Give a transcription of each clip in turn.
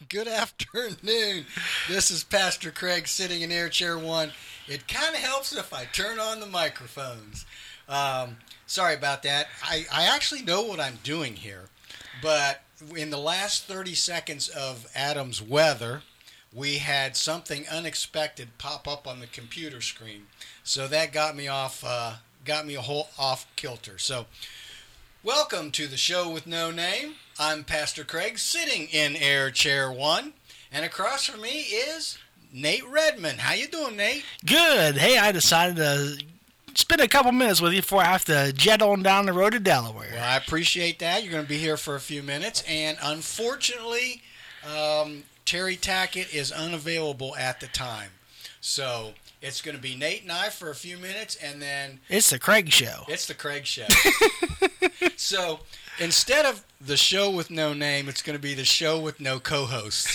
Good afternoon. This is Pastor Craig sitting in Air Chair 1. It kind of helps if I turn on the microphones. Sorry about that. I actually know what I'm doing here, but in the last 30 seconds of Adam's weather, we had something unexpected pop up on the computer screen. So that got me off kilter. So welcome to the show with no name. I'm Pastor Craig, sitting in Air Chair 1, and across from me is Nate Redmond. How you doing, Nate? Good. Hey, I decided to spend a couple minutes with you before I have to jet on down the road to Delaware. Well, I appreciate that. You're going to be here for a few minutes, and unfortunately, Terry Tackett is unavailable at the time. So it's going to be Nate and I for a few minutes, and then It's the Craig Show. It's the Craig Show. So instead of the show with no name, it's going to be the show with no co-hosts.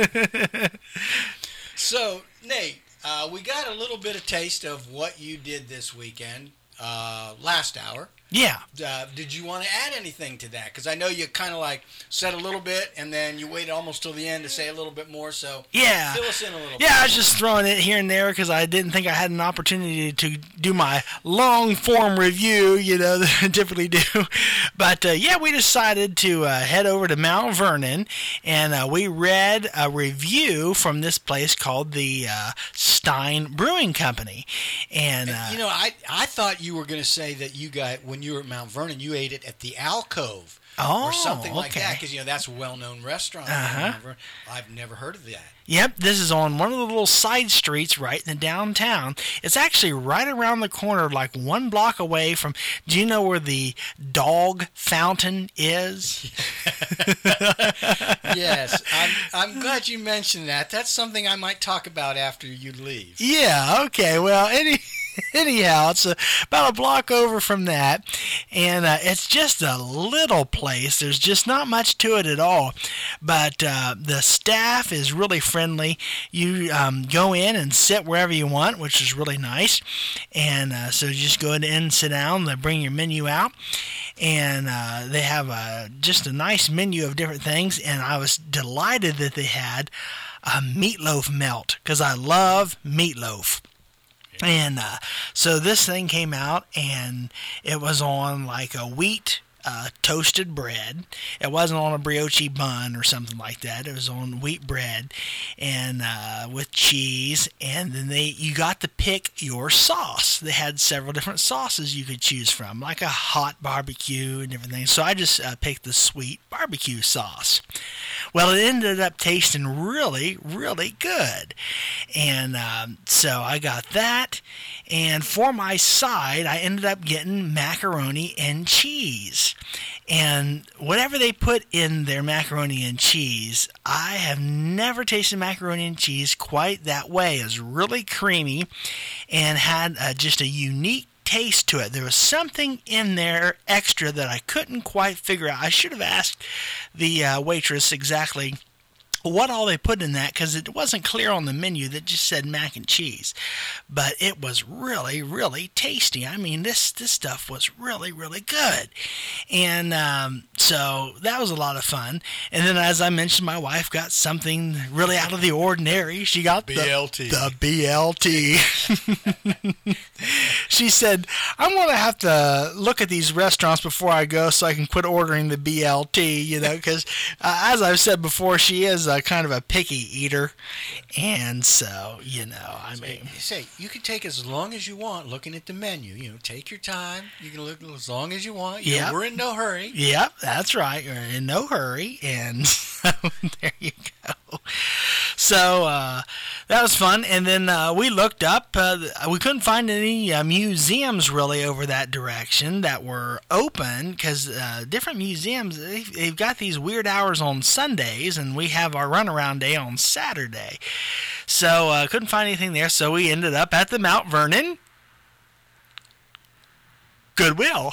So, Nate, we got a little bit of taste of what you did this weekend, last hour. Yeah. Did you want to add anything to that? Because I know you kind of like said a little bit, and then you waited almost till the end to say a little bit more. So Yeah. fill us in a little bit. Yeah, I was just throwing it here and there because I didn't think I had an opportunity to do my long-form review, that I typically do. But, yeah, we decided to head over to Mount Vernon, and we read a review from this place called the Stein Brewing Company. And I thought you were going to say that you got, when you were at Mount Vernon, you ate it at the Alcove. Or something like that, because that's a well-known restaurant. I've never heard of that. Yep, this is on one of the little side streets right in the downtown. It's actually right around the corner, like 1 block away from, do you know where the dog fountain is? Yes, I'm glad you mentioned that. That's something I might talk about after you leave. Yeah, okay, well, anyhow, it's about a block over from that, and it's just a little place. There's just not much to it at all, but the staff is really friendly. You go in and sit wherever you want, which is really nice, and so you just go in and sit down. They bring your menu out, and they have just a nice menu of different things, and I was delighted that they had a meatloaf melt, because I love meatloaf. And so this thing came out, and it was on like a wheat toasted bread. It wasn't on a brioche bun or something like that. It was on wheat bread, and with cheese. And then you got to pick your sauce. They had several different sauces you could choose from, like a hot barbecue and different things. So I just picked the sweet barbecue sauce. Well, it ended up tasting really, really good. And so I got that. And for my side, I ended up getting macaroni and cheese. And whatever they put in their macaroni and cheese, I have never tasted macaroni and cheese quite that way. It was really creamy and had just a unique taste to it. There was something in there extra that I couldn't quite figure out. I should have asked the waitress exactly what all they put in that, because it wasn't clear on the menu. That just said mac and cheese, but it was really, really tasty. I mean, this stuff was really, really good, and so that was a lot of fun. And then, as I mentioned, my wife got something really out of the ordinary. She got BLT. The BLT. She said, "I'm going to have to look at these restaurants before I go, so I can quit ordering the BLT." Because as I've said before, she is kind of a picky eater, and so I mean, you can take as long as you want looking at the menu. Take your time. You can look as long as you want. Yep. We're in no hurry. Yep, that's right. We're in no hurry, and so there you go. So that was fun, and then we looked up. We couldn't find any museums really over that direction that were open, because different museums, they've got these weird hours on Sundays, and we have our runaround day on Saturday. So couldn't find anything there, so we ended up at the Mount Vernon Goodwill.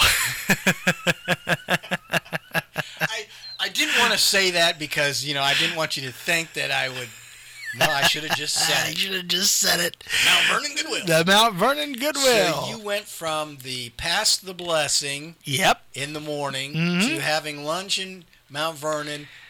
I didn't want to say that because, I didn't want you to think that I would. No, I should have just said it. You should have just said it. Mount Vernon Goodwill. The Mount Vernon Goodwill. So you went from the Past the Blessing Yep. in the morning Mm-hmm. to having lunch in Mount Vernon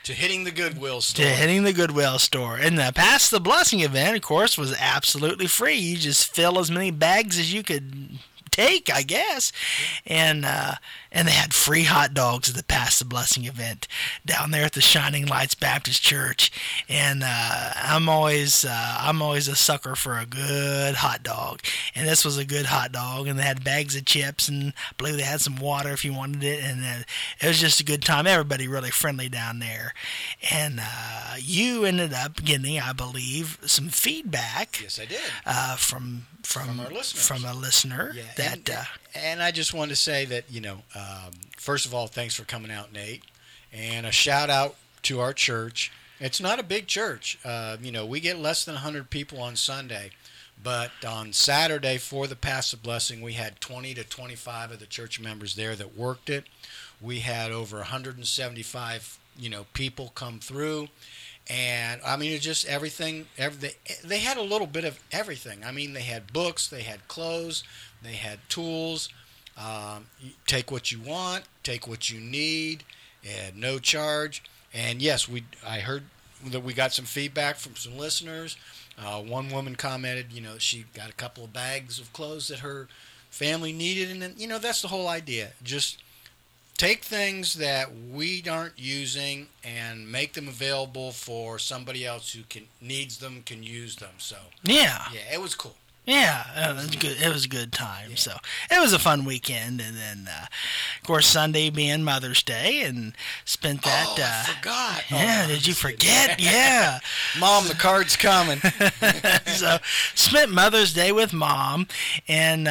To hitting the Goodwill store. To hitting the Goodwill store. And the Pass the Blessing event, of course, was absolutely free. You just fill as many bags as you could take, I guess. And they had free hot dogs at the Pass the Blessing event down there at the Shining Lights Baptist Church. And I'm always a sucker for a good hot dog. And this was a good hot dog. And they had bags of chips, and I believe they had some water if you wanted it. And it was just a good time. Everybody really friendly down there. And you ended up getting, I believe, some feedback. Yes, I did. From our listeners. From a listener. Yeah, and I just wanted to say that, first of all, thanks for coming out, Nate. And a shout out to our church. It's not a big church. We get less than 100 people on Sunday. But on Saturday for the Pass the Blessing, we had 20 to 25 of the church members there that worked it. We had over 175, people come through. And, it's just everything. They had a little bit of everything. They had books, they had clothes, they had tools. Take what you want, take what you need, and no charge. And, yes, I heard that we got some feedback from some listeners. One woman commented, she got a couple of bags of clothes that her family needed. And then, that's the whole idea. Just take things that we aren't using and make them available for somebody else who needs them, can use them. So yeah, it was cool. Yeah, it was good. It was a good time. Yeah. So it was a fun weekend, and then of course Sunday being Mother's Day, and spent that. I forgot. Yeah, did you forget? Yeah, Mom, the card's coming. So spent Mother's Day with Mom, and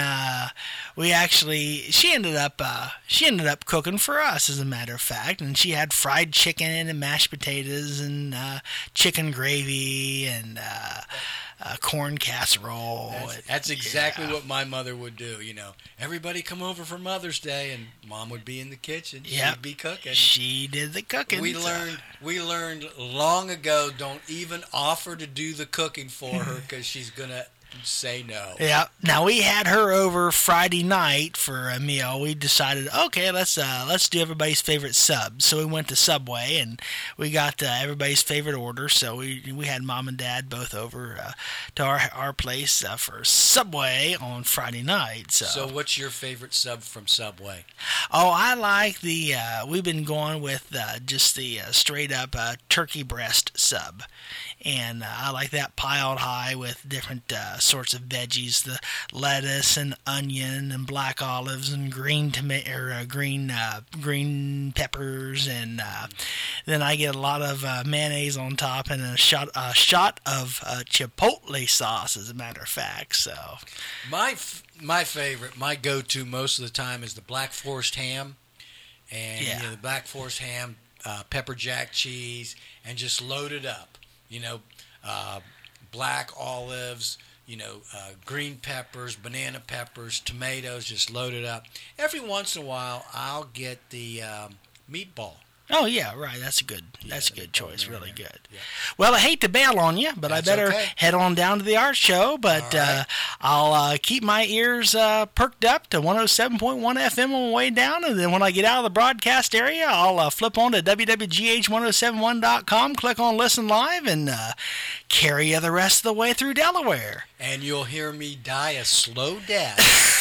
she ended up cooking for us, as a matter of fact, and she had fried chicken and mashed potatoes and chicken gravy and corn casserole. That's exactly what my mother would do. Everybody come over for Mother's Day, and Mom would be in the kitchen. She'd be cooking. She did the cooking. We learned long ago, don't even offer to do the cooking for her, because she's gonna say no. Yeah. Now we had her over Friday night for a meal. We decided, okay, let's do everybody's favorite sub. So we went to Subway and we got everybody's favorite order. So we had Mom and Dad both over to our place for Subway on Friday night. So what's your favorite sub from Subway? Oh, I like we've been going with just the straight up turkey breast sub. And I like that piled high with different sorts of veggies, the lettuce and onion and black olives and green peppers, and then I get a lot of mayonnaise on top and a shot of chipotle sauce, as a matter of fact. So my favorite, my go-to most of the time is the Black Forest ham, and the Black Forest ham, pepper jack cheese, and just load it up. Black olives, green peppers, banana peppers, tomatoes, just loaded up. Every once in a while, I'll get the meatball. Oh yeah, right. That's a good choice. Really good. Yeah. Well, I hate to bail on you, but that's I better head on down to the art show. But right. I'll keep my ears perked up to 107.1 FM on the way down, and then when I get out of the broadcast area, I'll flip on to wwgh1071.com, click on Listen Live, and carry you the rest of the way through Delaware. And you'll hear me die a slow death.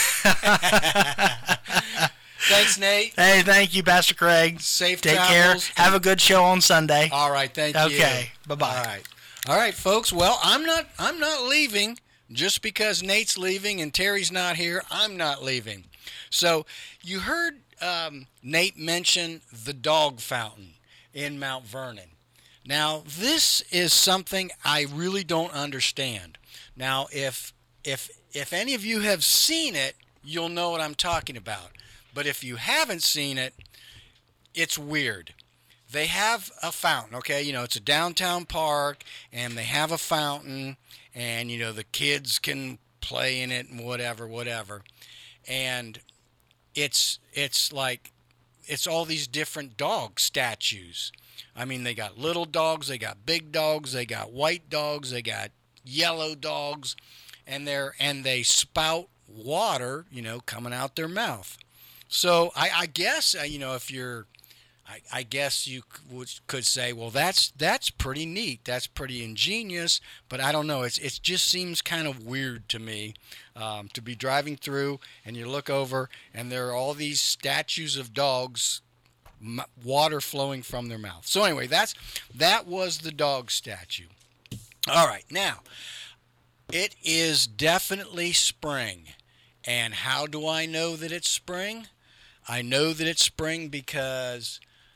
Thanks, Nate. Hey, thank you, Pastor Craig. Safe Take travels. care. Have a good show on Sunday. All right, thank you. Okay, bye-bye. All right, folks. Well, I'm not leaving just because Nate's leaving and Terry's not here. I'm not leaving. So you heard Nate mention the dog fountain in Mount Vernon. Now, this is something I really don't understand. Now, if any of you have seen it, you'll know what I'm talking about. But if you haven't seen it, it's weird. They have a fountain, okay? It's a downtown park, and they have a fountain, and, the kids can play in it and whatever. And it's all these different dog statues. They got little dogs, they got big dogs, they got white dogs, they got yellow dogs, and they spout water, coming out their mouth. So I guess, if you're I guess you could say, well, that's pretty neat. That's pretty ingenious. But I don't know. It just seems kind of weird to me to be driving through and you look over and there are all these statues of dogs, water flowing from their mouth. So anyway, that was the dog statue. All right, now it is definitely spring. And how do I know that it's spring? I know that it's spring because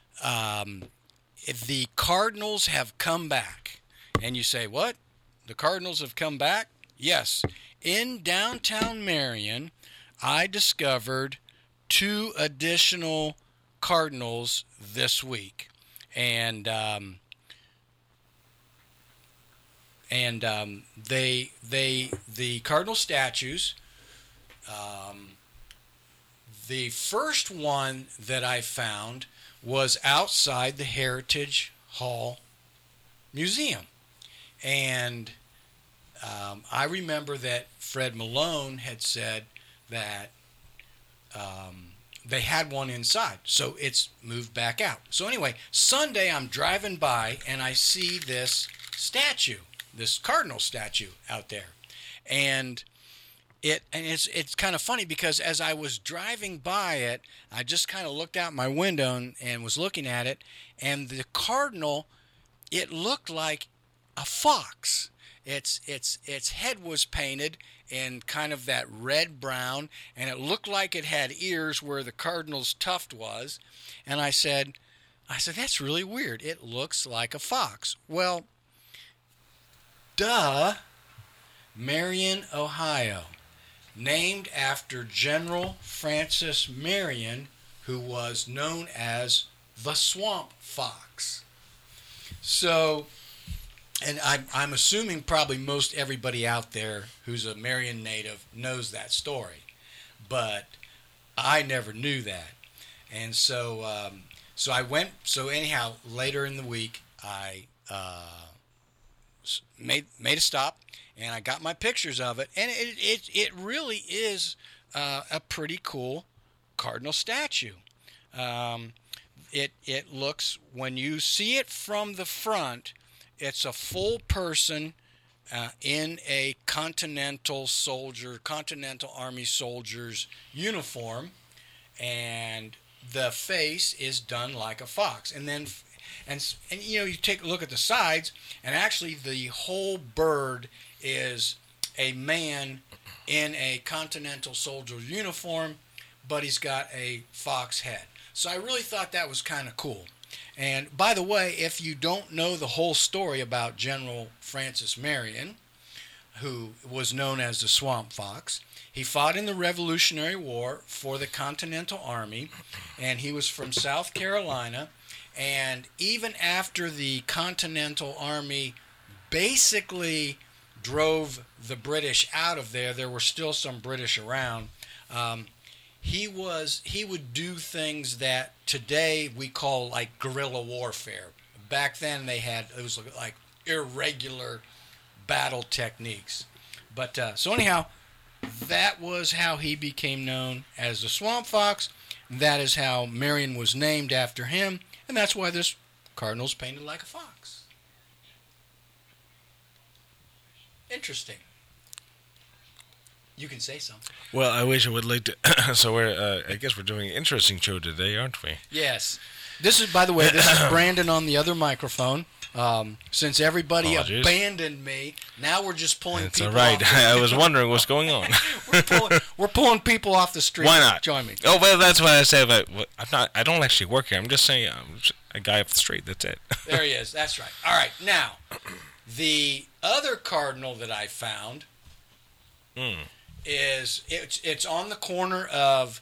the Cardinals have come back. And you say, what? The Cardinals have come back? Yes. In downtown Marion, I discovered 2 additional Cardinals this week. And the Cardinal statues, the first one that I found was outside the Heritage Hall Museum. And I remember that Fred Malone had said that they had one inside, so it's moved back out. So anyway, Sunday I'm driving by and I see this statue, this cardinal statue out there. And it's kind of funny because as I was driving by it, I just kind of looked out my window and was looking at it, and the cardinal, it looked like a fox. Its head was painted in kind of that red brown, and it looked like it had ears where the cardinal's tuft was. And I said, that's really weird. It looks like a fox. Well, duh, Marion, Ohio, named after General Francis Marion, who was known as the Swamp Fox. So, and I'm assuming probably most everybody out there who's a Marion native knows that story, but I never knew that. And so so anyhow, later in the week, I made a stop, and I got my pictures of it, and it really is a pretty cool cardinal statue. It looks, when you see it from the front, it's a full person in a Continental Army soldier's uniform, and the face is done like a fox. And then, and you know, you take a look at the sides, and actually the whole bird is a man in a Continental soldier's uniform, but he's got a fox head. So I really thought that was kind of cool. And by the way, if you don't know the whole story about General Francis Marion, who was known as the Swamp Fox, he fought in the Revolutionary War for the Continental Army, and he was from South Carolina. And even after the Continental Army basically drove the British out of there, there were still some British around. He would do things that today we call like guerrilla warfare. Back then it was like irregular battle techniques. But so anyhow, that was how he became known as the Swamp Fox. That is how Marion was named after him, and that's why this cardinal's painted like a fox. Interesting. You can say something. Well, I wish I would like to. So I guess we're doing an interesting show today, aren't we? Yes. This is, by the way, this is Brandon on the other microphone. Since everybody abandoned me, now we're just pulling That's people. That's all right. I was wondering what's going on. we're pulling people off the street. Why not? Join me. Oh, well, that's what I said. But I don't actually work here. I'm just saying I'm just a guy off the street. That's it. There he is. That's right. All right. Now, the other cardinal that I found is it's on the corner of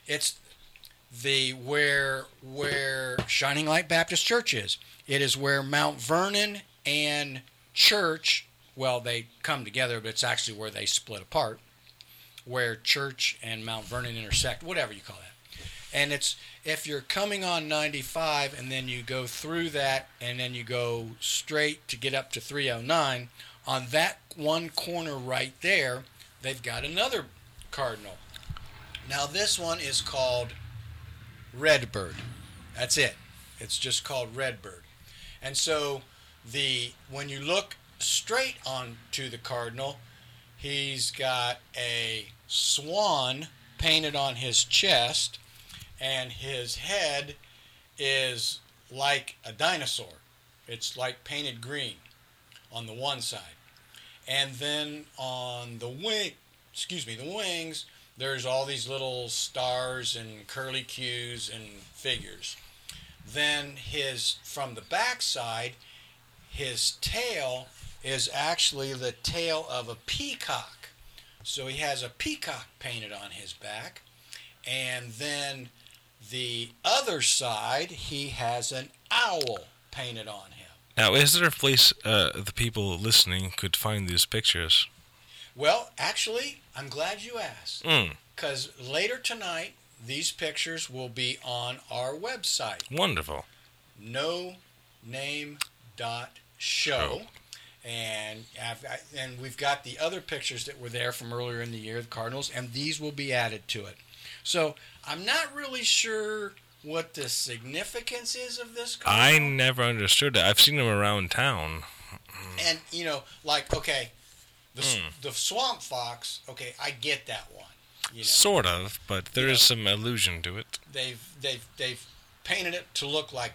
where Shining Light Baptist Church is. It is where Mount Vernon and Church, well, they come together, but it's actually where they split apart, where Church and Mount Vernon intersect, whatever you call that. And it's, if you're coming on 95 and then you go through that and then you go straight to get up to 309, on that one corner right there, they've got another cardinal. Now this one is called Redbird. That's it. It's just called Redbird. And so when you look straight onto the cardinal, he's got a swan painted on his chest, and his head is like a dinosaur. It's like painted green on the one side. And then on the wings, there's all these little stars and curly cues and figures. Then from the back side, his tail is actually the tail of a peacock. So he has a peacock painted on his back. And then the other side, he has an owl painted on him. Now, is there a place the people listening could find these pictures? Well, actually, I'm glad you asked. Because later tonight, these pictures will be on our website. Wonderful. NoName.show. And we've got the other pictures that were there from earlier in the year, the Cardinals, and these will be added to it. So I'm not really sure what the significance is of this cardinal. I never understood it. I've seen them around town. And, the swamp fox, okay, I get that one. Sort of, but there is some allusion to it. They've painted it to look like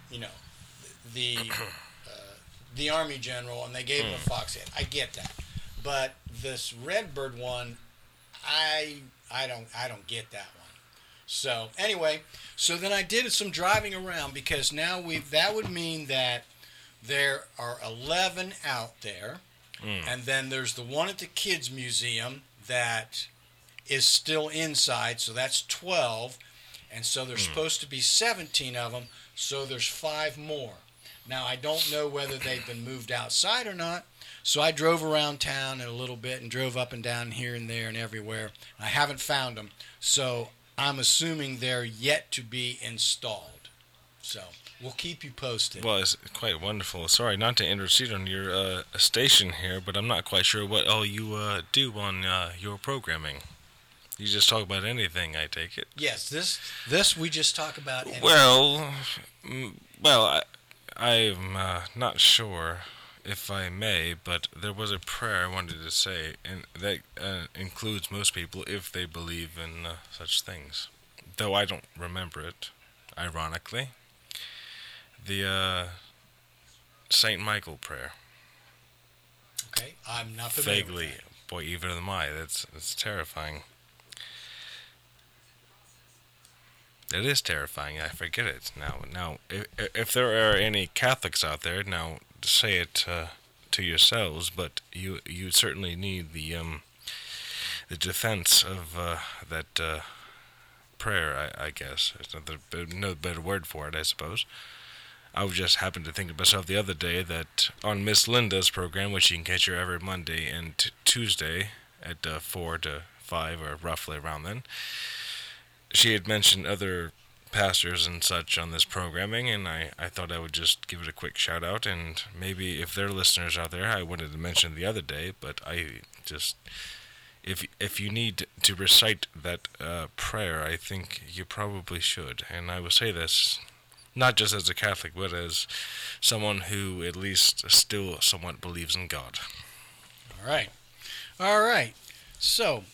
the army general, and they gave him a fox head. I get that, but this Redbird one, I don't get that one. So anyway, then I did some driving around, because now that would mean that there are 11 out there, and then there's the one at the Kids Museum that is still inside, so that's 12, and so there's supposed to be 17 of them, so there's 5 more. Now, I don't know whether they've been moved outside or not, so I drove around town a little bit and drove up and down here and there and everywhere. I haven't found them, so I'm assuming they're yet to be installed. So we'll keep you posted. Well, it's quite wonderful. Sorry not to intercede on your station here, but I'm not quite sure what all you do on your programming. You just talk about anything, I take it. Yes, this we just talk about anything. Well, I'm not sure if I may, but there was a prayer I wanted to say, and that includes most people if they believe in such things. Though I don't remember it, ironically. The St. Michael prayer. Okay, I'm not familiar Vaguely. with that. Boy, even am I. That's terrifying. It is terrifying. I forget it now. Now, if there are any Catholics out there, now say it to yourselves. But you certainly need the defense of that prayer. I guess there's no better word for it, I suppose. I just happened to think of myself the other day that on Miss Linda's program, which you can catch her every Monday and Tuesday at 4 to 5, or roughly around then, she had mentioned other pastors and such on this programming, and I thought I would just give it a quick shout out, and maybe if there are listeners out there, I wanted to mention the other day, but I just, if you need to recite that prayer, I think you probably should. And I will say this not just as a Catholic, but as someone who at least still somewhat believes in God. All right. So,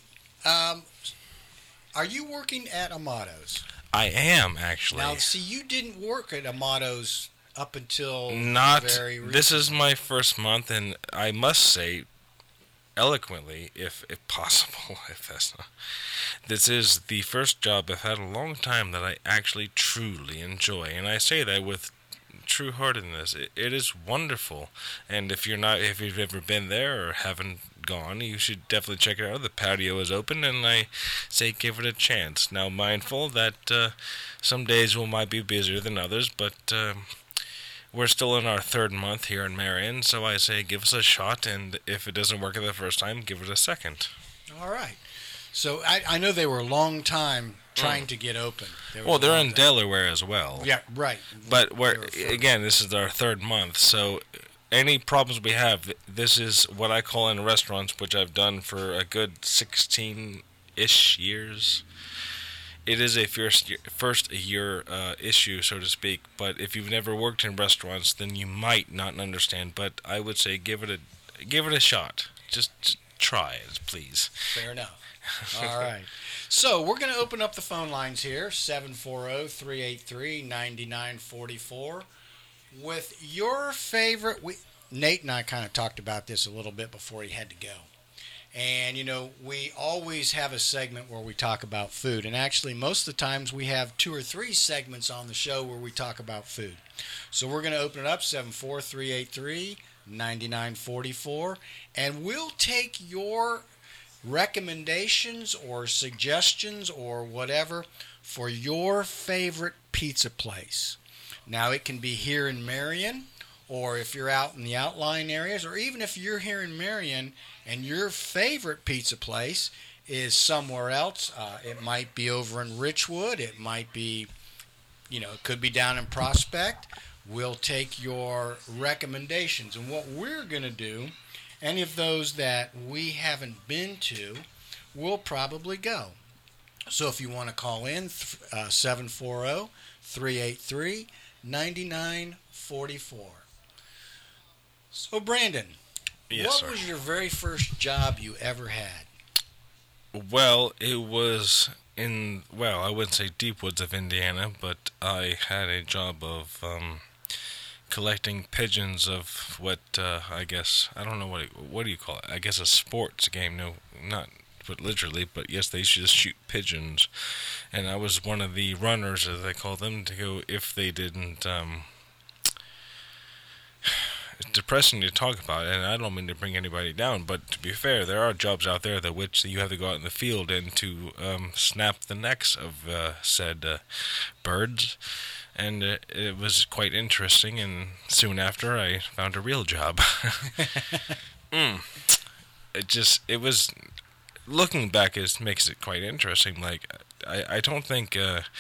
are you working at Amato's? I am, actually. Now, see, you didn't work at Amato's up until Not very recently. This is my first month, and I must say, eloquently, if possible, if that's not, this is the first job I've had in a long time that I actually truly enjoy, and I say that with true heartedness. It is wonderful, and if you've ever been there or haven't gone, you should definitely check it out. The patio is open, and I say give it a chance. Now, mindful that some days might be busier than others, but we're still in our third month here in Marion, so I say give us a shot, and if it doesn't work the first time, give it a second. All right. So I know they were a long time trying to get open. They're in Delaware as well. Yeah, right. But again, this is our third month, so any problems we have, this is what I call in restaurants, which I've done for a good 16-ish years. It is a first year issue, so to speak. But if you've never worked in restaurants, then you might not understand. But I would say give it a shot. Just try it, please. Fair enough. All right. So we're going to open up the phone lines here, 740-383-9944. With your favorite... Nate and I kind of talked about this a little bit before he had to go. And, we always have a segment where we talk about food. And actually, most of the times we have 2 or 3 segments on the show where we talk about food. So we're going to open it up, 74383-9944. And we'll take your recommendations or suggestions or whatever for your favorite pizza place. Now, it can be here in Marion, or if you're out in the outlying areas, or even if you're here in Marion and your favorite pizza place is somewhere else. It might be over in Richwood. It might be, it could be down in Prospect. We'll take your recommendations. And what we're going to do, any of those that we haven't been to, we'll probably go. So if you want to call in, 740-383-9944. So, Brandon, what was your very first job you ever had? Well, it was I wouldn't say deep woods of Indiana, but I had a job of collecting pigeons of what I guess, I don't know what do you call it? I guess a sports game. No, not but literally, but yes, they used to just shoot pigeons. And I was one of the runners, as they call them, to go if they didn't... It's depressing to talk about, and I don't mean to bring anybody down, but to be fair, there are jobs out there that which you have to go out in the field and to snap the necks of said birds, and it was quite interesting, and soon after I found a real job. It was, looking back, it makes it quite interesting. Like, I don't think...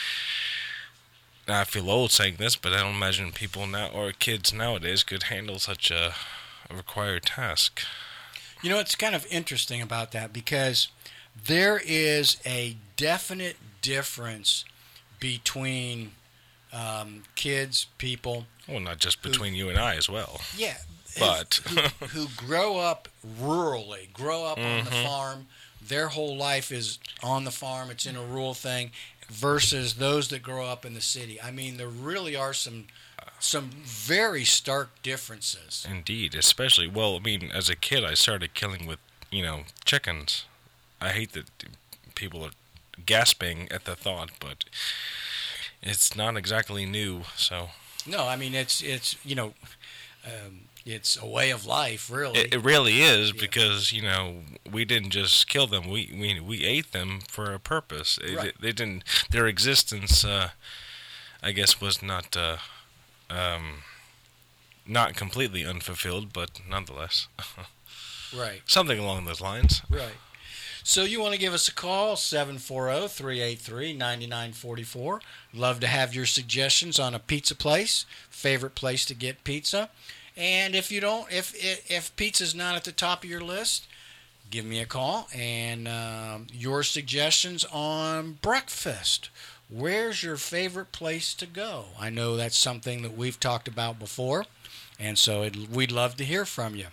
I feel old saying this, but I don't imagine people now or kids nowadays could handle such a required task. It's kind of interesting about that because there is a definite difference between kids, people. Well, not just between you and I as well. Yeah. But who grow up rurally, grow up on the farm. Their whole life is on the farm. It's in a rural thing. Versus those that grow up in the city. I mean, there really are some very stark differences. Indeed, especially, as a kid, I started killing with, chickens. I hate that people are gasping at the thought, but it's not exactly new, so. No, I mean, it's it's a way of life, really. It really is, because we didn't just kill them; we ate them for a purpose. Right. They didn't. Their existence, I guess, was not completely unfulfilled, but nonetheless, right. Something along those lines. Right. So you want to give us a call, 740-383-9944. Love to have your suggestions on a pizza place, favorite place to get pizza. And if you don't, if pizza's not at the top of your list, give me a call. And your suggestions on breakfast. Where's your favorite place to go? I know that's something that we've talked about before, and so we'd love to hear from you.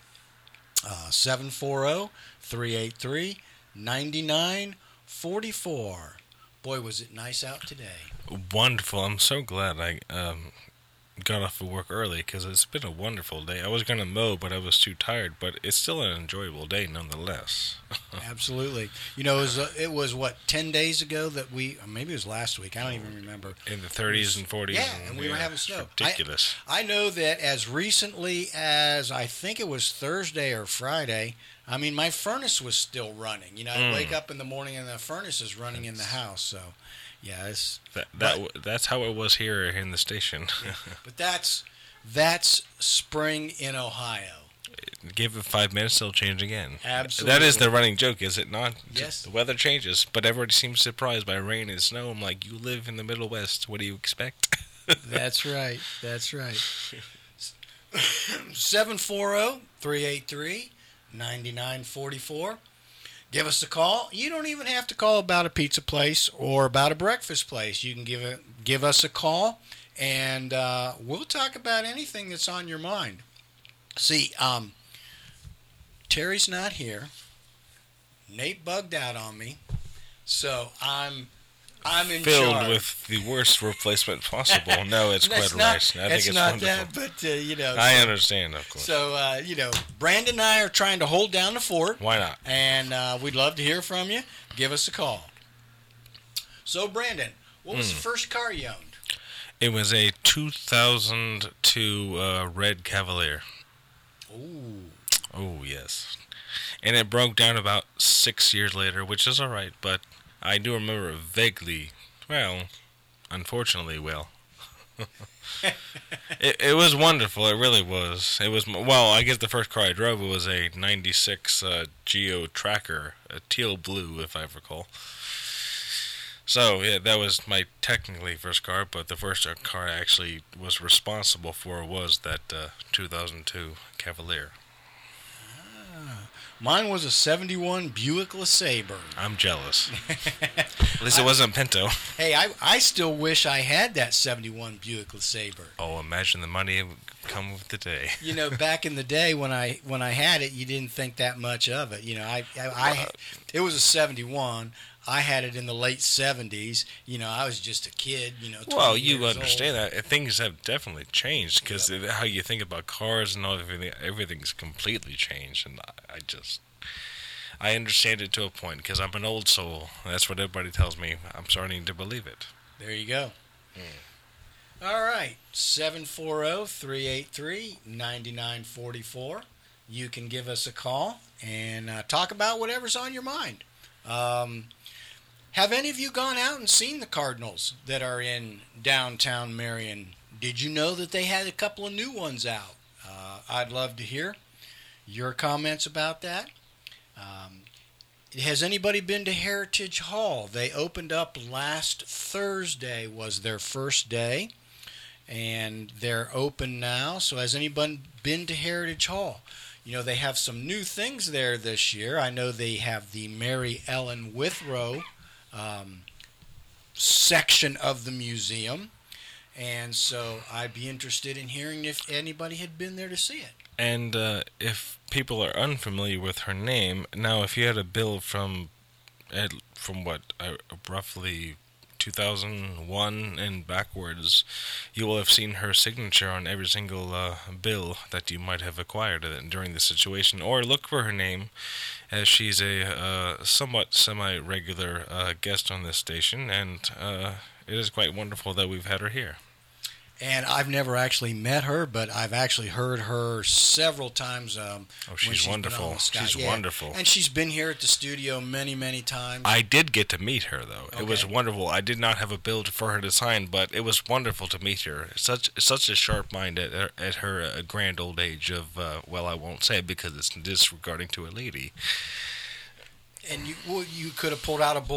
740-383-9944. Boy, was it nice out today. Wonderful. I'm so glad I got off of work early because it's been a wonderful day. I was going to mow, but I was too tired, but it's still an enjoyable day nonetheless. Absolutely. It was 10 days ago that maybe it was last week, I don't even remember. In the 30s and 40s. Yeah, and we were having snow. Ridiculous. I know that as recently as, I think it was Thursday or Friday, my furnace was still running. I wake up in the morning and the furnace is running in the house, so... Yeah, that's how it was here in the station. Yeah, but that's spring in Ohio. Give it 5 minutes, it'll change again. Absolutely. That is the running joke, is it not? Yes. The weather changes, but everybody seems surprised by rain and snow. I'm like, you live in the Middle West. What do you expect? That's right. 740-383-9944. Give us a call. You don't even have to call about a pizza place or about a breakfast place. You can give us a call, and we'll talk about anything that's on your mind. See, Terry's not here. Nate bugged out on me, so I'm in Filled charge. with the worst replacement possible. No, it's quite right. I think it's not wonderful. that, but I understand, of course. So Brandon and I are trying to hold down the fort. Why not? And we'd love to hear from you. Give us a call. So, Brandon, what was the first car you owned? It was a 2002 Red Cavalier. Ooh. Oh, yes. And it broke down about 6 years later, which is all right, but I do remember it vaguely. Well, unfortunately, it was wonderful. It really was. It was. Well, I guess the first car I drove was a '96 Geo Tracker, a teal blue, if I recall. So yeah, that was my technically first car, but the first car I actually was responsible for was that 2002 Cavalier. Mine was a 71 Buick LeSabre. I'm jealous. At least it wasn't Pinto. Hey, I still wish I had that 71 Buick LeSabre. Oh, imagine the money it would come with the day. Back in the day when I had it, you didn't think that much of it. It was a 71. I had it in the late 70s. I was just a kid, 20 Well, you years understand old. that. Things have definitely changed because how you think about cars and all everything's completely changed. And I understand it to a point because I'm an old soul. That's what everybody tells me. I'm starting to believe it. There you go. All right, 740-383-9944. You can give us a call and talk about whatever's on your mind. Have any of you gone out and seen the Cardinals that are in downtown Marion? Did you know that they had a couple of new ones out? I'd love to hear your comments about that. Has anybody been to Heritage Hall? They opened up last Thursday was their first day, and they're open now. So has anybody been to Heritage Hall? They have some new things there this year. I know they have the Mary Ellen Withrow section of the museum, and so I'd be interested in hearing if anybody had been there to see it. And if people are unfamiliar with her name, now if you had a bill from what, roughly 2001 and backwards, you will have seen her signature on every single bill that you might have acquired during the situation, or look for her name, as she's a somewhat semi-regular guest on this station, and it is quite wonderful that we've had her here. And I've never actually met her, but I've actually heard her several times. She's wonderful. She's wonderful. And she's been here at the studio many, many times. I did get to meet her, though. Okay. It was wonderful. I did not have a bill for her to sign, but it was wonderful to meet her. Such a sharp mind at her grand old age of, I won't say it because it's disregarding to a lady. And you could have pulled out a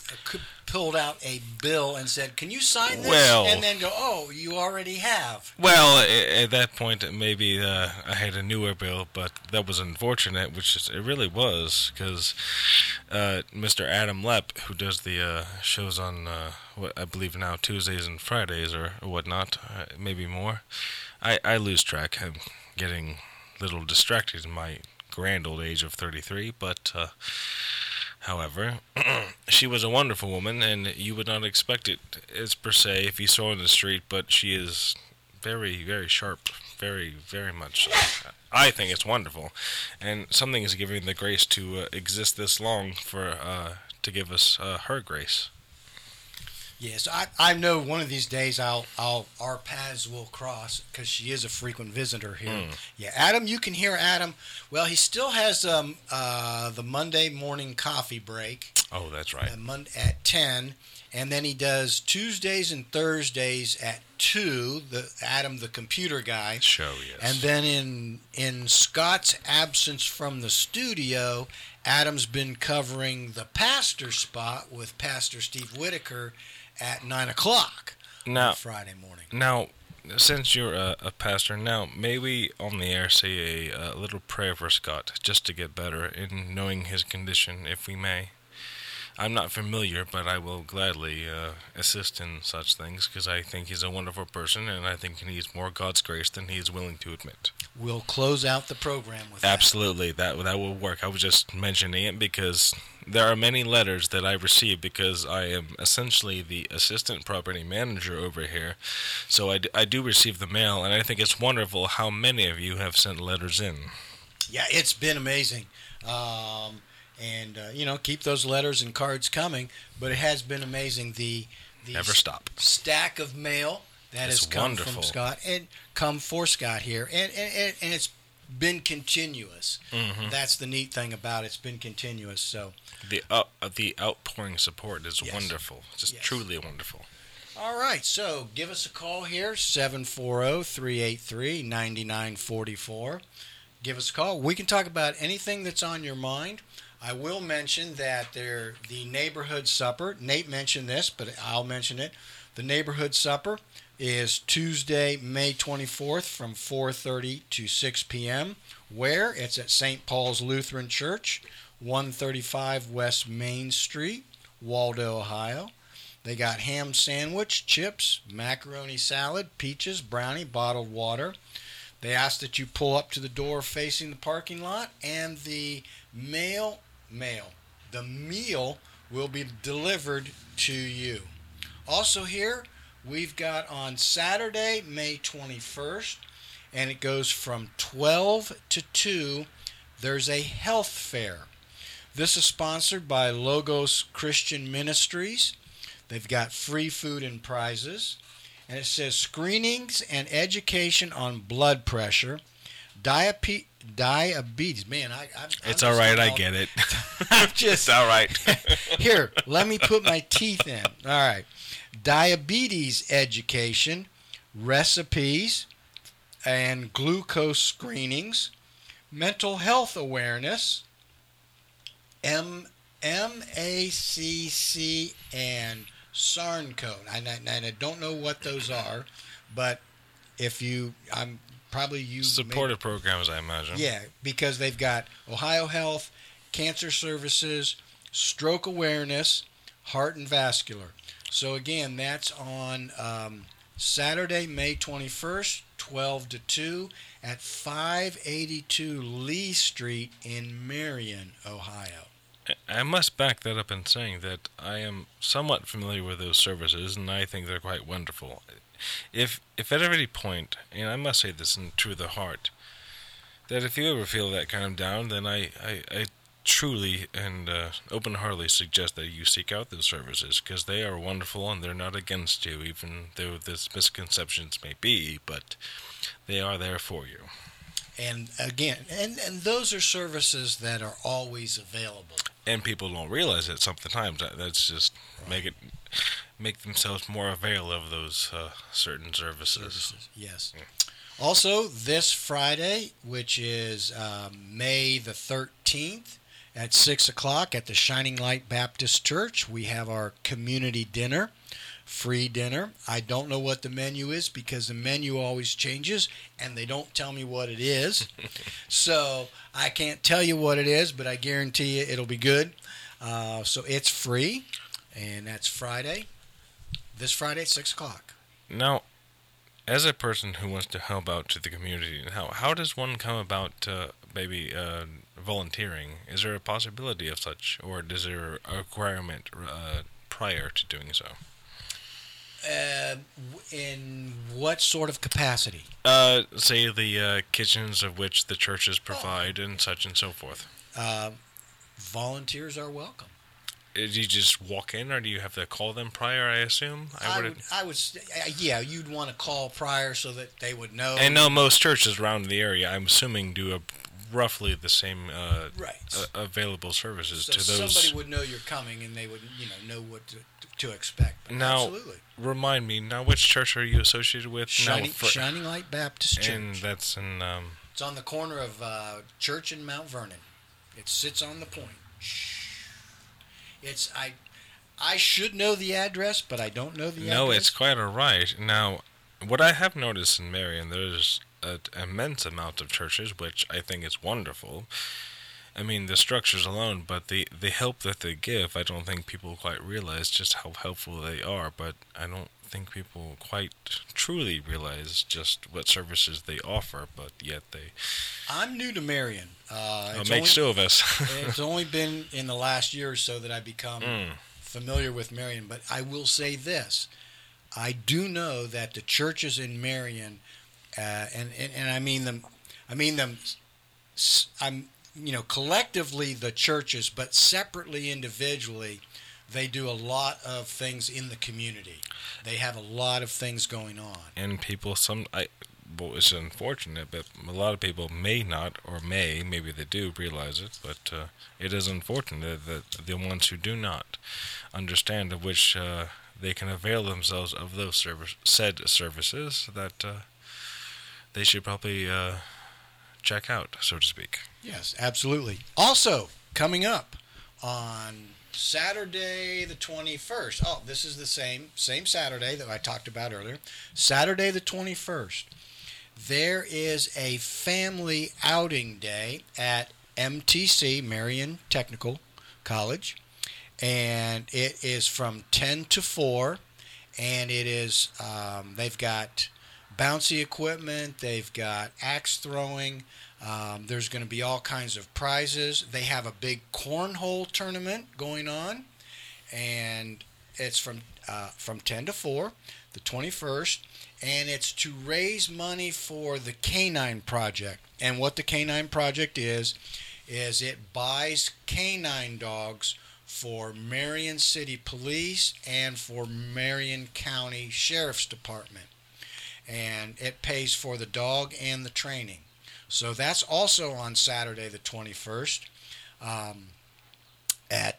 bill and said, "Can you sign this?" Well, and then go, "Oh, you already have." Well, at that point, maybe I had a newer bill, but that was unfortunate, it really was, because Mr. Adam Lepp, who does the shows on, what I believe now, Tuesdays and Fridays or whatnot, maybe more, I lose track. I'm getting a little distracted in my grand old age of 33, but... However, she was a wonderful woman, and you would not expect it as per se if you saw her in the street, but she is very, very sharp, very, very much. I think it's wonderful, and something is giving the grace to exist this long to give us her grace. Yes, I know one of these days our paths will cross because she is a frequent visitor here. Yeah, Adam, you can hear Adam. Well, he still has the Monday morning coffee break. Oh, that's right. At 10, and then he does Tuesdays and Thursdays at 2. Adam, the computer guy. Show, yes. And then in Scott's absence from the studio, Adam's been covering the pastor spot with Pastor Steve Whitaker at 9 o'clock on Friday morning. Now, since you're a pastor now, may we on the air say a little prayer for Scott, just to get better in knowing his condition, if we may? I'm not familiar, but I will gladly assist in such things, because I think he's a wonderful person, and I think he needs more God's grace than he is willing to admit. We'll close out the program with Absolutely, that will work. I was just mentioning it because there are many letters that I receive, because I am essentially the assistant property manager over here. So I do receive the mail, and I think it's wonderful how many of you have sent letters in. Yeah, it's been amazing. And keep those letters and cards coming. But it has been amazing. The Never stop. Stack of mail that has come wonderful. from Scott and come for Scott here, and it's been continuous. Mm-hmm. That's the neat thing about it. It's been continuous. So The outpouring support is wonderful. Just truly wonderful. all right, so give us a call here, 740-383-9944. Give us a call. We can talk about anything that's on your mind. I will mention that the neighborhood supper, Nate mentioned this, but I'll mention it. The neighborhood supper is Tuesday, May 24th from 4:30 to 6 p.m. Where? It's at St. Paul's Lutheran Church, 135 West Main Street, Waldo, Ohio. They got ham sandwich, chips, macaroni salad, peaches, brownie, bottled water. They ask that you pull up to the door facing the parking lot, and the meal will be delivered to you. Also here, we've got on Saturday, May 21st, and it goes from 12 to 2, there's a health fair. This is sponsored by Logos Christian Ministries. They've got free food and prizes. And it says screenings and education on blood pressure, diabetes. Man, I'm it's all right. I get it. I'm just It's all right. here. Let me put my teeth in. All right, diabetes education, recipes, and glucose screenings, mental health awareness, MACC, and SARN code. And I don't know what those are, but if you, I'm probably you Supportive programs, I imagine. Yeah, because they've got Ohio Health, Cancer Services, Stroke Awareness, Heart and Vascular. So again, that's on Saturday, May 21st, 12 to 2 at 582 Lee Street in Marion, Ohio. I must back that up in saying that I am somewhat familiar with those services, and I think they're quite wonderful. If at any point, and I must say this in true the heart, that if you ever feel that kind of down, then I truly and open-heartedly suggest that you seek out those services, because they are wonderful and they're not against you, even though there's misconceptions may be, but they are there for you. And again, and those are services that are always available. And people don't realize it sometimes. That's just make themselves more avail of those certain services. Yes. Yeah. Also, this Friday, which is May the 13th at 6 o'clock at the Shining Light Baptist Church, we have our community dinner. Free dinner. I don't know what the menu is because the menu always changes and they don't tell me what it is. So I can't tell you what it is, but I guarantee you it'll be good. So it's free, and that's Friday. This Friday at 6 o'clock. Now, as a person who wants to help out to the community, how does one come about volunteering? Is there a possibility of such, or is there a requirement prior to doing so? In what sort of capacity? Say the kitchens of which the churches provide and such and so forth. Volunteers are welcome. Do you just walk in, or do you have to call them prior, I assume? Yeah, you'd want to call prior so that they would know. I know most churches around the area, I'm assuming, do roughly the same available services to those. Somebody would know you're coming, and they would know what to expect. But now, absolutely. Remind me, now which church are you associated with? Shining Light Baptist Church. And that's in... It's on the corner of Church and Mount Vernon. It sits on the point. I should know the address, but I don't know the address. No, it's quite all right. Now, What I have noticed in Marion, there's an immense amount of churches, which I think is wonderful. I mean, the structures alone, but the help that they give, I don't think people quite realize just how helpful they are, but I don't think people quite truly realize just what services they offer, but yet they... I'm new to Marion. It makes two of us. It's only been in the last year or so that I've become familiar with Marion, but I will say this. I do know that the churches in Marion, and I mean them, collectively the churches, but separately, individually, they do a lot of things in the community. They have a lot of things going on. And people, well, it's unfortunate, but a lot of people may not, or maybe they do realize it, but it is unfortunate that the ones who do not understand of which they can avail themselves of those said services, that they should probably check out, so to speak. Yes, absolutely. Also, coming up on Saturday the 21st. Oh, this is the same Saturday that I talked about earlier. Saturday the 21st. There is a family outing day at MTC, Marion Technical College, and it is from 10 to 4, and it is they've got bouncy equipment, they've got axe throwing, there's going to be all kinds of prizes. They have a big cornhole tournament going on, and it's from 10 to 4, the 21st, and it's to raise money for the Canine Project. And what the Canine Project is it buys canine dogs for Marion City Police and for Marion County Sheriff's Department. And it pays for the dog and the training. So that's also on Saturday the 21st at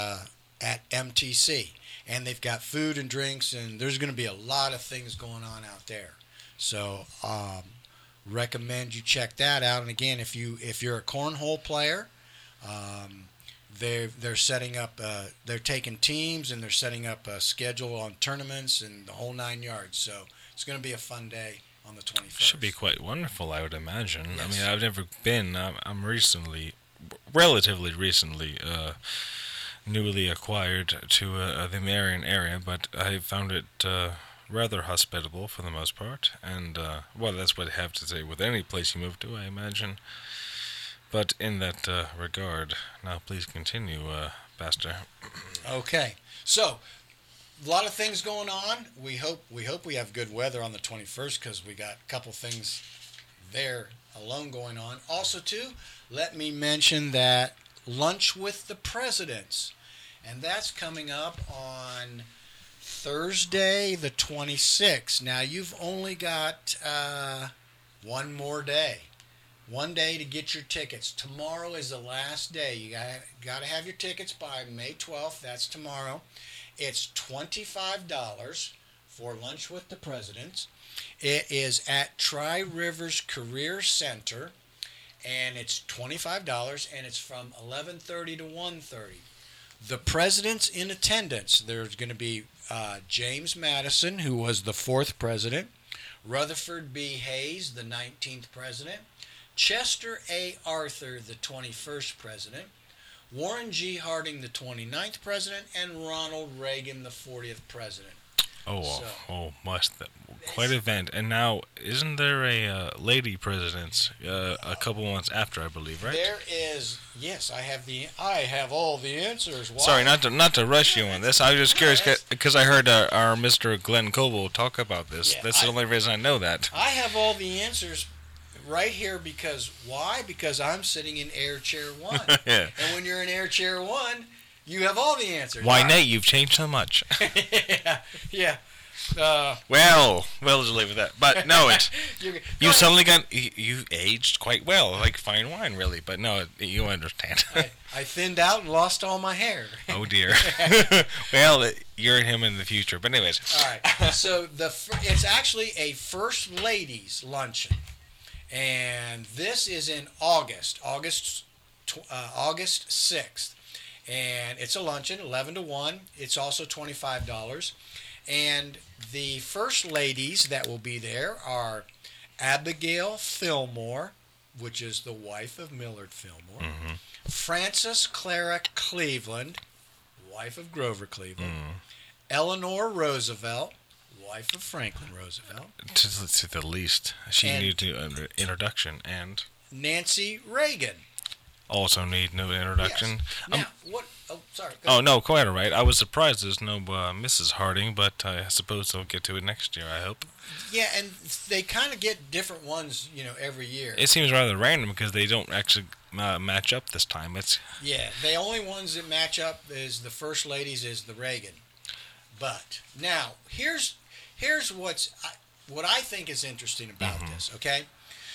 MTC. And they've got food and drinks, and there's going to be a lot of things going on out there. So recommend you check that out. And again, if you're a cornhole player, they're setting up they're taking teams, and they're setting up a schedule on tournaments and the whole 9 yards. So it's going to be a fun day on the 21st. Should be quite wonderful, I would imagine. Yes. I mean, I've never been. I'm relatively recently, newly acquired to the Marion area, but I found it rather hospitable for the most part. And, well, that's what I have to say with any place you move to, I imagine. But in that regard, now please continue, Pastor. Okay. So, a lot of things going on. We hope we have good weather on the 21st, because we got a couple things there alone going on. Also, too, let me mention that Lunch with the Presidents, and that's coming up on Thursday the 26th. Now, you've only got one more day. One day to get your tickets. Tomorrow is the last day. You got to have your tickets by May 12th. That's tomorrow. It's $25 for Lunch with the Presidents. It is at Tri-Rivers Career Center, and it's $25, and it's from 11:30 to 1:30. The presidents in attendance, there's going to be James Madison, who was the 4th president, Rutherford B. Hayes, the 19th president, Chester A. Arthur, the 21st president, Warren G. Harding, the 29th president, and Ronald Reagan, the 40th president. Quite an event. And now, isn't there a lady president a couple months after, I believe, right? There is. Yes, I have all the answers. Why? Sorry, not to rush you on this. I was just curious because I heard our Mr. Glenn Coble talk about this. That's the only reason I know that. I have all the answers right here, because why? Because I'm sitting in Air Chair 1. Yeah. And when you're in Air Chair 1, you have all the answers. Why, Nate, you've changed so much. Yeah. Well, we'll just leave it at that. But no, you suddenly you aged quite well, like fine wine, really. But no, you understand. I thinned out and lost all my hair. Oh dear. Well, you're him in the future. But anyways. All right. So it's actually a First Ladies luncheon, and this is in August 6th, and it's a luncheon, 11 to 1. It's also $25. And the first ladies that will be there are Abigail Fillmore, which is the wife of Millard Fillmore, Frances Clara Cleveland, wife of Grover Cleveland, Eleanor Roosevelt, wife of Franklin Roosevelt, To the least, she And- needed an introduction, and Nancy Reagan. also need no introduction. Yes. Now, what? Oh, sorry. Go Oh, ahead. no, quite all right. I was surprised there's no Mrs. Harding, but I suppose they'll get to it next year, I hope. Yeah, and they kind of get different ones, every year. It seems rather random because they don't actually match up this time. Yeah, the only ones that match up is the first ladies is the Reagan. But now here's what I think is interesting about this. Okay,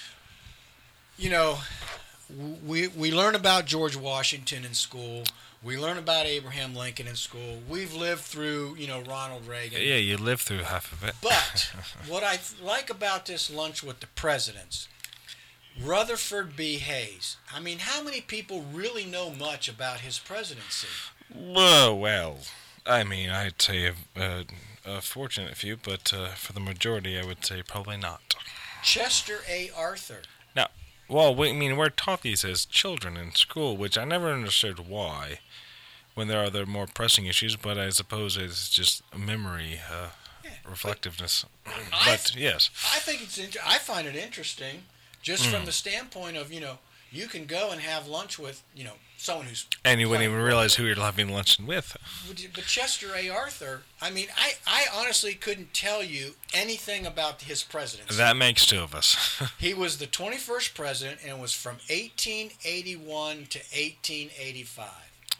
we learn about George Washington in school. We learn about Abraham Lincoln in school. We've lived through Ronald Reagan. Yeah, you lived through half of it. But what I like about this lunch with the presidents, Rutherford B. Hayes. I mean, how many people really know much about his presidency? Well, I mean, I'd say a fortunate few, but for the majority, I would say probably not. Chester A. Arthur. Well, we're taught these as children in school, which I never understood why, when there are other more pressing issues, but I suppose it's just a memory, reflectiveness. But, yes. I think I find it interesting, just from the standpoint of you can go and have lunch with someone who's And you wouldn't even playing realize who you're having lunch with. But Chester A. Arthur, I mean, I honestly couldn't tell you anything about his presidency. That makes two of us. He was the 21st president and was from 1881 to 1885.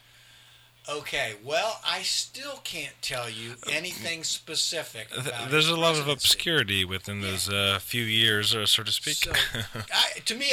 Okay, well, I still can't tell you anything specific about There's his a lot of presidency. obscurity within those few years, so to speak. So, to me,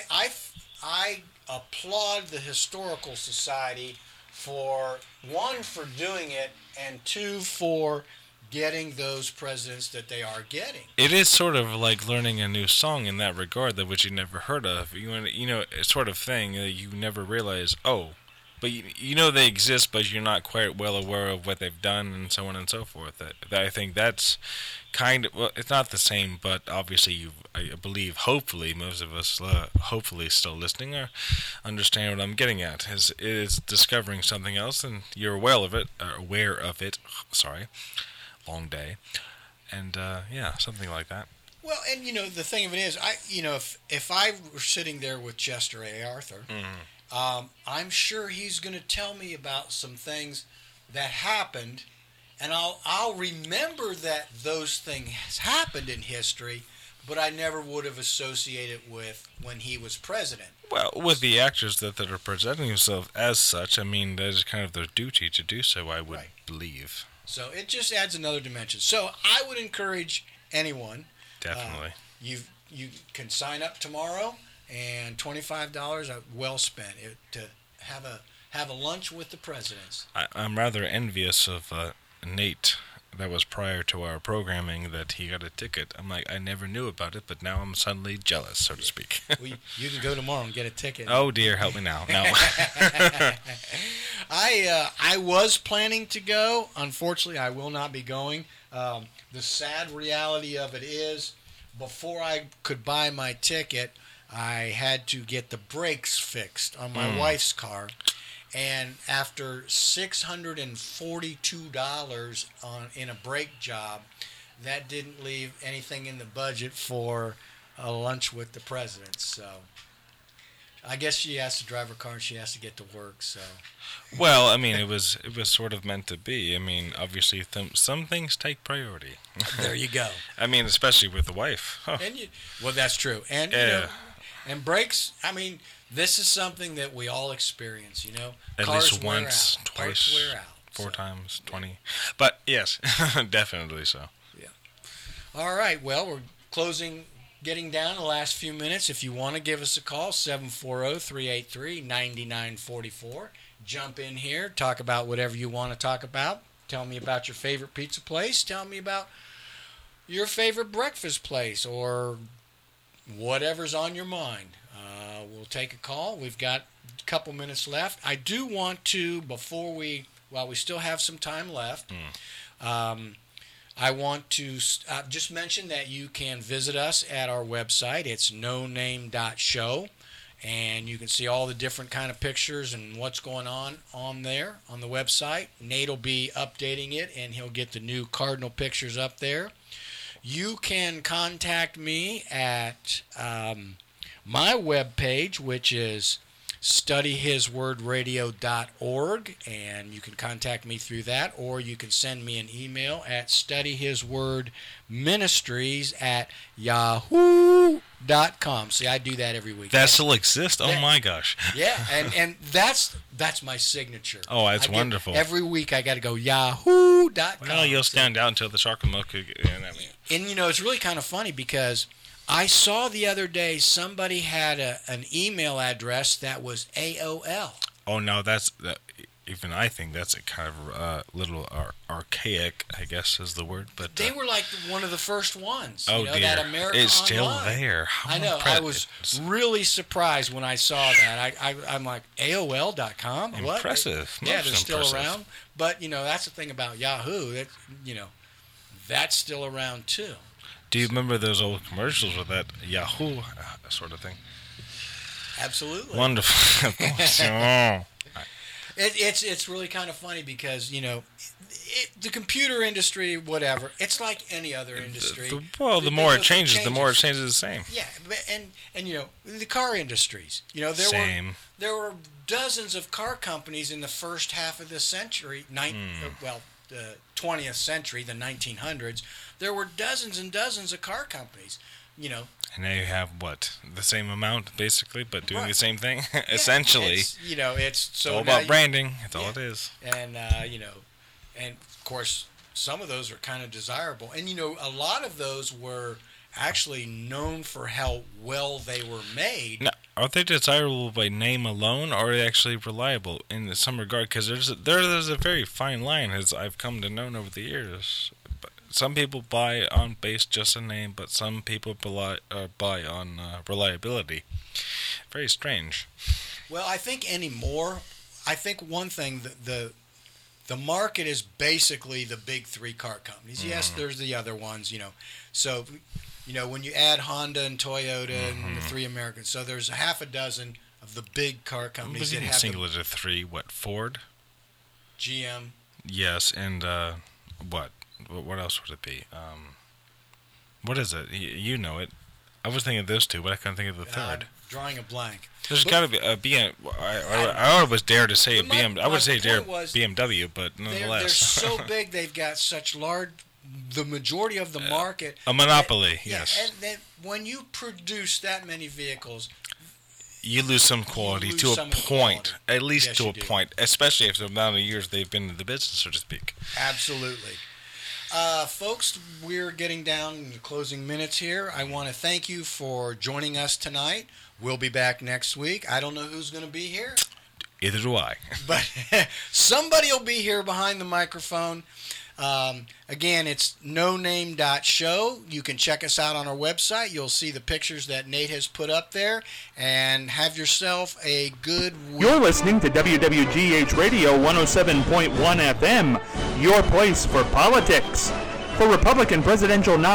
I applaud the Historical Society for, one, for doing it, and two, for getting those presidents that they are getting. It is sort of like learning a new song in that regard, that which you never heard of. A sort of thing that you never realize. Oh, but they exist, but you're not quite well aware of what they've done, and so on and so forth. That I think that's kind of, well, it's not the same, but obviously I believe, hopefully, most of us, hopefully still listening, understand what I'm getting at. Is discovering something else, and you're aware of it. Sorry, long day, and something like that. Well, and the thing of it is, if I were sitting there with Chester A. Arthur, I'm sure he's going to tell me about some things that happened, and I'll remember that those things happened in history, but I never would have associated with when he was president. Well, with the actors that are presenting themselves as such, I mean, that is kind of their duty to do so, I would believe. So it just adds another dimension. So I would encourage anyone. Definitely. You can sign up tomorrow, and $25 well spent to have a lunch with the presidents. I'm rather envious of Nate. That was prior to our programming, that he got a ticket. I'm like, I never knew about it, but now I'm suddenly jealous, so to speak. Well, you can go tomorrow and get a ticket. Oh dear, help me now. No. I was planning to go. Unfortunately, I will not be going. The sad reality of it is, before I could buy my ticket, I had to get the brakes fixed on my wife's car. And after $642 in a brake job, that didn't leave anything in the budget for a lunch with the president. So I guess she has to drive her car and she has to get to work. So Well, I mean, it was sort of meant to be. I mean, obviously, some things take priority. there you go. I mean, especially with the wife. Huh. And well, that's true. And and brakes. I mean, this is something that we all experience. At Cars least wear once, out. twice, Parts wear out. 4 times, 20. But yes, definitely so. All right. Well, we're getting down the last few minutes. If you want to give us a call, 740-383-9944. Jump in here, talk about whatever you want to talk about. Tell me about your favorite pizza place. Tell me about your favorite breakfast place, or whatever's on your mind. We'll take a call. We've got a couple minutes left. I do want to, while we still have some time left, I want to just mention that you can visit us at our website. It's noname.show, and you can see all the different kind of pictures and what's going on there on the website. Nate will be updating it, and he'll get the new Cardinal pictures up there. You can contact me at my webpage, which is studyhiswordradio.org, and you can contact me through that, or you can send me an email at studyhiswordministries@yahoo.com. See, I do that every week. That still exists? Oh my gosh. Yeah, and that's my signature. Oh, that's wonderful. Every week I got to go yahoo.com. Well, you'll stand out until the chocolate milk. And it's really kind of funny because I saw the other day somebody had an email address that was AOL. Oh, no, even I think that's a kind of little archaic, I guess is the word. But they were like one of the first ones. Oh, dear. That America it's still Online. there. How I know. I was really surprised when I saw that. I'm like, AOL.com? What? Impressive. Yeah, they're still around. But, that's the thing about Yahoo. That, that's still around, too. Do you remember those old commercials with that Yahoo sort of thing? Absolutely. Wonderful. Oh. It's really kind of funny because, the computer industry, whatever, it's like any other industry. The more it changes, the more it changes the same. Yeah, and the car industries, Same. There were dozens of car companies in the first half of the century, the 20th century, the 1900s. There were dozens and dozens of car companies, And now you have the same amount basically, but doing the same thing. Yeah, Essentially, it's all about branding. That's all it is. And and of course some of those are kind of desirable, and a lot of those were actually known for how well they were made. Now, are they desirable by name alone, or are they actually reliable in some regard? Because there's a very fine line, as I've come to know over the years. Some people buy on base just a name, but some people buy on reliability. Very strange. Well, I think one thing, the market is basically the big three car companies. Mm-hmm. Yes, there's the other ones, So, when you add Honda and Toyota and the three Americans, so there's a half a dozen of the big car companies that have singular to three. What, Ford? GM. Yes, and what? What else would it be? What is it? You know it. I was thinking of those two, but I couldn't think of the third. Drawing a blank. There's got to be a BM. I always dare to say a BM. I would say BMW, but nonetheless. They're so big. They've got such large. The majority of the market. A monopoly. Yes. And then when you produce that many vehicles, you lose some quality to a point, at least to a point, especially if the amount of years they've been in the business, so to speak. Absolutely. Folks, we're getting down in the closing minutes here. I want to thank you for joining us tonight. We'll be back next week. I don't know who's going to be here. Either do I. But somebody will be here behind the microphone. Again, it's noname.show. You can check us out on our website. You'll see the pictures that Nate has put up there. And have yourself a good week. You're listening to WWGH Radio 107.1 FM, your place for politics. For Republican presidential nominee